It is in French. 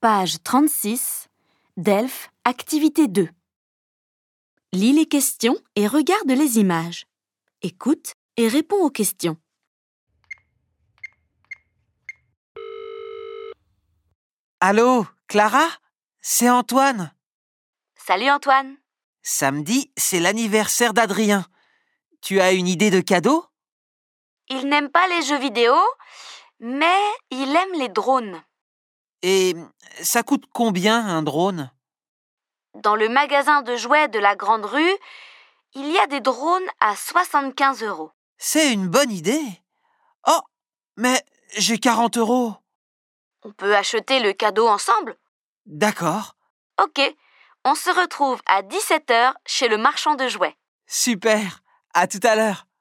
Page 36, Delphes, activité 2. Lis les questions et regarde les images. Écoute et réponds aux questions. Allô, Clara? C'est Antoine. Salut Antoine. Samedi, c'est l'anniversaire d'Adrien. Tu as une idée de cadeau? Il n'aime pas les jeux vidéo, mais il aime les drones. Et ça coûte combien un drone? Dans le magasin de jouets de la Grande Rue, il y a des drones à 75 €. C'est une bonne idée. Oh, mais j'ai 40 €. On peut acheter le cadeau ensemble? D'accord. Ok, on se retrouve à 17 h chez le marchand de jouets. Super. À tout à l'heure.